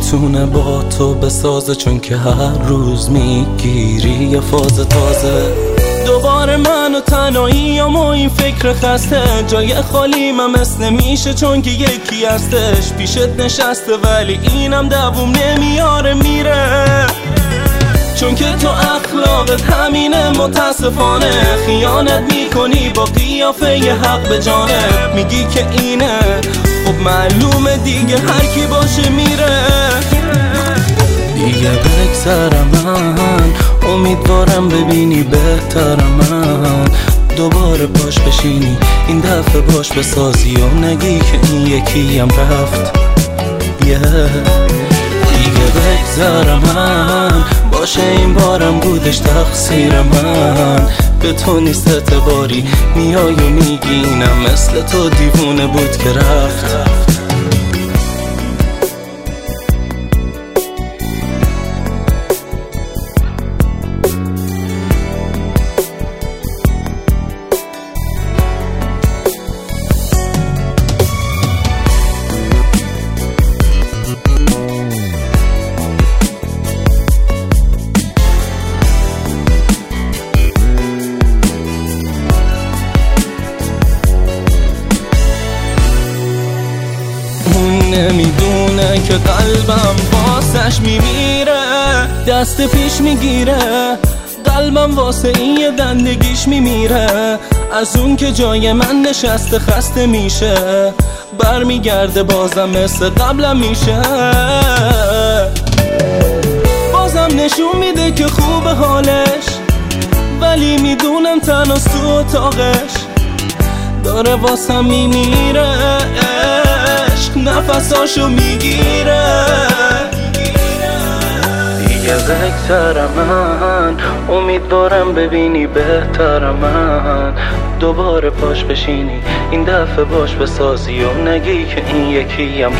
میتونه با تو بسازه، چون که هر روز میگیری یه فاز تازه. دوباره من و تنهایی و این فکر خسته، جای خالی من مثل نمیشه چون که یکی هستش پیشت نشسته، ولی اینم دووم نمیاره میره، چون که تو اخلاقت همینه. متاسفانه خیانت میکنی با قیافه ی حق به جانب، میگی که اینه، خب معلومه دیگه هر کی باشه میره. دیگه بگذرم من، امیدوارم ببینی بهترم من، دوباره پاش بشینی این دفعه باش بسازی و نگی که این یکیم رفت. دیگه بگذرم من، باشه این بارم بودش تقصیر من، به تو نیست اعتباری، میای و میگینم مثل تو دیوونه بود که رفت. نمیدونه که قلبم واسش میمیره، دست پیش میگیره، قلبم واسه این یه دندگیش میمیره، از اون که جای من نشسته خسته میشه، برمیگرده بازم مثل قبلم میشه، بازم نشون میده که خوب حالش، ولی میدونم تنهاست تو اتاقش، داره واسم میمیره، نفساشو میگیره. دیگه بگذرم من، امیدوارم ببینی بهترم من، دوباره پاش بشینی این دفعه باش بسازی و نگی که این یکیم.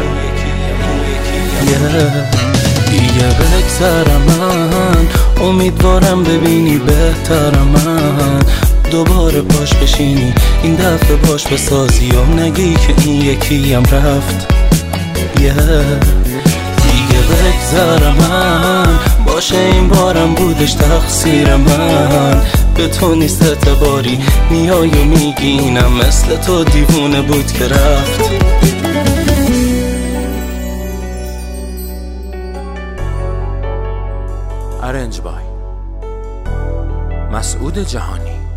دیگه بگذرم من، امیدوارم ببینی بهترم من، دوباره پاش بشینی این دفعه باش بسازی و نگی که این یکیم رفت. دیگه بگذرم من، باشه این بارم بودش تقصیر من، به تو نیست اعتباری، میای و میگینم مثل تو دیوونه بود که رفت. ارنج بای مسعود جهانی.